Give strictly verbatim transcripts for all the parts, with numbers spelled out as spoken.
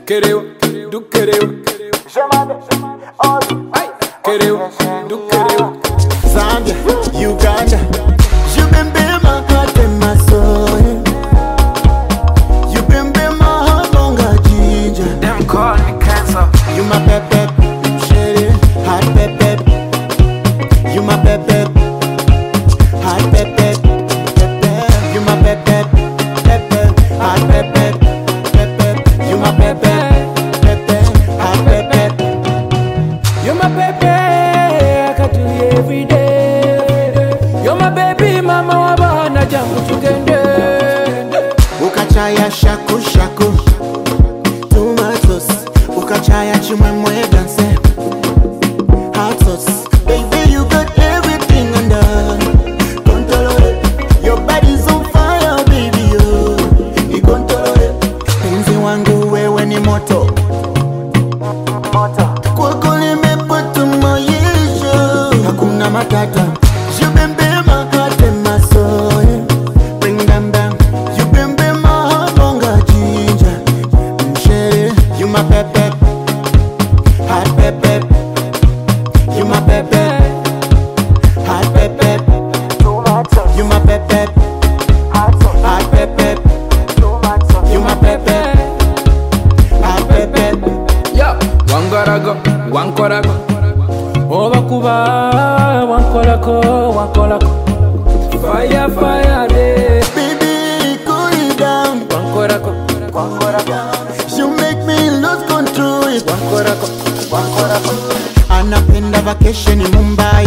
quereu, do quereu. Chamada, Ai, quereu, do quereu. Zambia, Uganda, you been be my heart and my soul. You been be my heart longer ginger. them call me cancer. You my pep pep, shady, hot pep pep. You my pep pep, hot pep pep, pep pep. You my pep pep, pep pep, hot pep pep, pep pep. You my pep pep, pep pep, hot pep pep. You're my baby, I got you every day. You're my baby, mama wabana jangu tugende. Ukachaya shaku shaku, tomatoes. Ukachaya chimwemwe dance, hot sauce. Baby, you got everything under control. Your body's on fire, baby, yo. You control it. Penzi wangu wewe ni moto. Motor, Kwako nimepata maisha, hakuna matata. You been be my heart and my soul. Bring them down. You been be my heart longer ginger. Shady, you my pep pep, hot pep pep. You my pep pep, hot pep pep. tomatoes, You my pep pep, hot sauce, hot pep pep. tomatoes, You my pep pep, hot pep pep. Yo, wangarago, wankorago. Oba kuba, wankorako, wankorako. Fire, fire, day. Baby, cool it down. Wankorako, You make me lose control. wankorako, wankorako. Anapenda vacation in Mumbai,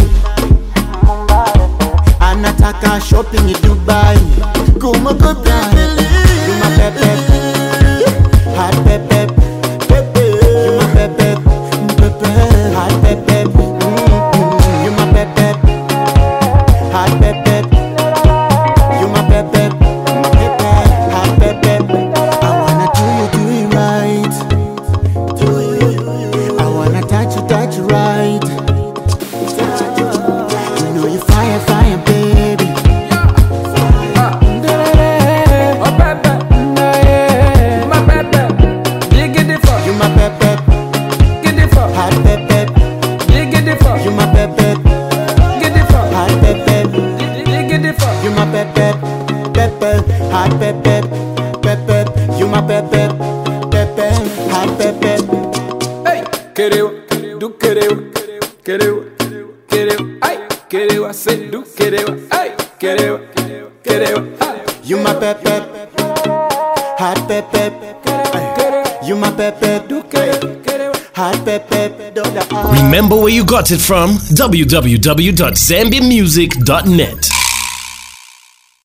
anataka shopping in Dubai. Kuma baby, you my pep pep, hot pep pep, pepe. You my pep pep, pepe, hot pep pep. Mm-mm. You my pep pep, hot pep pep. You my pep pep, pepe, hot pep pep. I wanna do you do it right, do you? I wanna touch you touch you right. You know you fire fire baby. Oh, baby, my baby, dig it for, You my pep pep, get it for, hot pep pep. dig it for, You my pep pep, get it for, hot pep pep. dig it for. You my pep pep, pep pep, hot pep pep, pep pep. You my pep pep, pep pep, hot pep pep. Hey, quereu, do quereu, quereu, quereu, ai, quereu, I said do quereu, ai, quereu, quereu, ai. You my pep pep, hot pep pep. You my pep pep, Do quereu, quereu. hot pep pep. Remember where you got it from? w w w dot zambia music dot net